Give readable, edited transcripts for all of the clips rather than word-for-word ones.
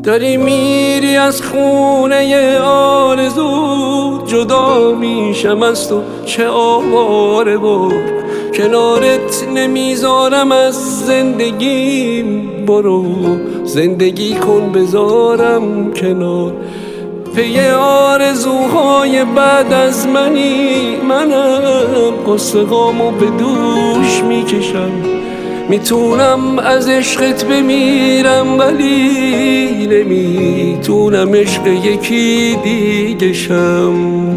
داری میری از خونه آرزو، جدا میشم از تو چه آواره بار، کنارت نمیذارم از زندگیم، برو زندگی کن بذارم کنار. پی آرزوهای بعد از منم قصه هامو به دوش میکشم، میتونم از عشقت بمیرم ولی نمیتونم عشق یکی دیگه شم.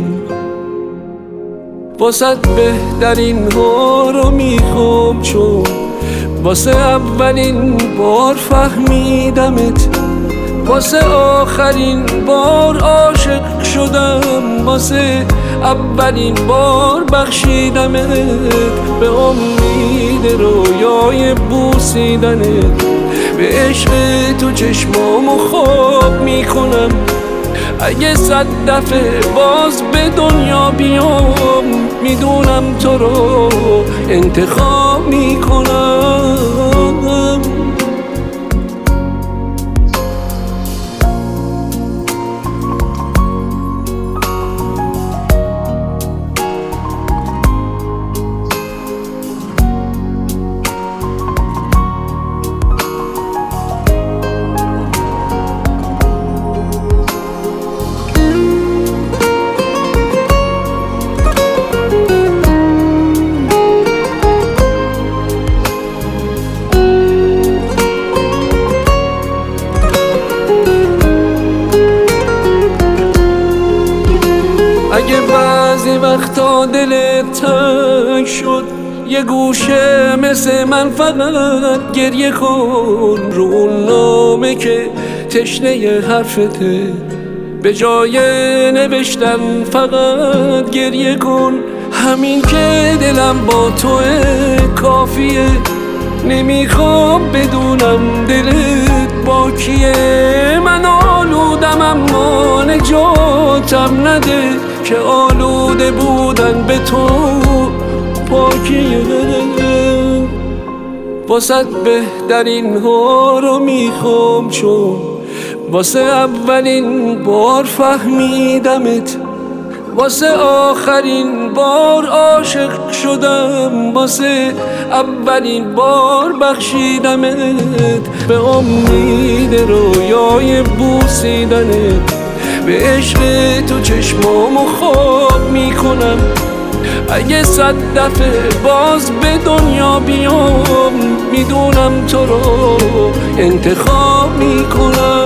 واسه بهترین ها رو میخوام، چون واسه اولین بار فهمیدمت، واسه آخرین بار عاشق شدم، واسه اولین بار بخشیدمت، به امید رویای بوسیدنت، به عشق تو چشمامو خواب میکنم. اگه 100 دفعه باز به دنیا بیام، میدونم تو رو انتخاب میکنم. اگه بعضی وقتا دلت تنگ شد، یه گوشه مثل من فقط گریه کن، رو اون نامه که تشنه حرفته، به جای نوشتن فقط گریه کن. همین که دلم با توه کافیه، نمیخوام بدونم دلت با کیه. من آلودم اما نجاتم نده، که آلوده بودن به تو پاکیه. واسه بهترین ها رو میخوام، چون واسه اولین بار فهمیدمت، واسه آخرین بار عاشق شدم، واسه اولین بار بخشیدمت، به امید رویای بوسیدنت، به عشق تو چشمامو خواب میکنم. اگه 100 دفعه باز به دنیا بیام، میدونم تو رو انتخاب میکنم.